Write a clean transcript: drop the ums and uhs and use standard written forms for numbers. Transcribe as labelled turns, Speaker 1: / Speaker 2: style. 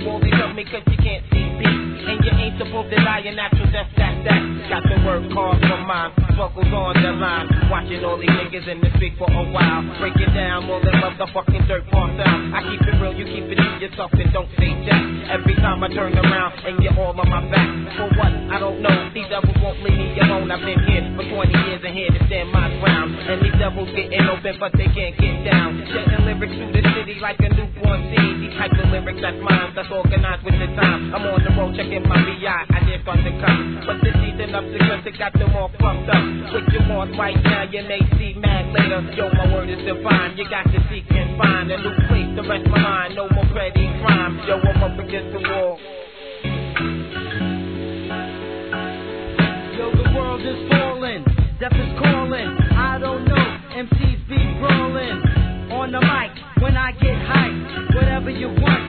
Speaker 1: all these of me cause you can't see me. And you ain't supposed to die a natural death, that. Got to work hard for mine, struggles on the line. Watching all these niggas in the street for a while. Breaking down all the motherfucking dirt farm sound. I keep it real, you keep it to yourself and don't say jack. Every time I turn around and you're all on my back. For what? I don't know. These devils won't leave me alone. I've been here for 20 years and here to stand my ground. And these devils getting open but they can't get down. Jetting lyrics through the city like a newborn seed. These type of lyrics that's mine, that's organized with the time. I'm on the road checking my VI, I did start to come. But the season of success, it got them all fucked up. What you want right now, you may see mad later. Yo, my word is divine, you got to seek and find a new place to rest my mind. No more petty crime, yo, I'm up against the wall. Yo, the world is falling, death is calling. I don't know, MCs be brawling. On the mic, when I get hyped, whatever you want,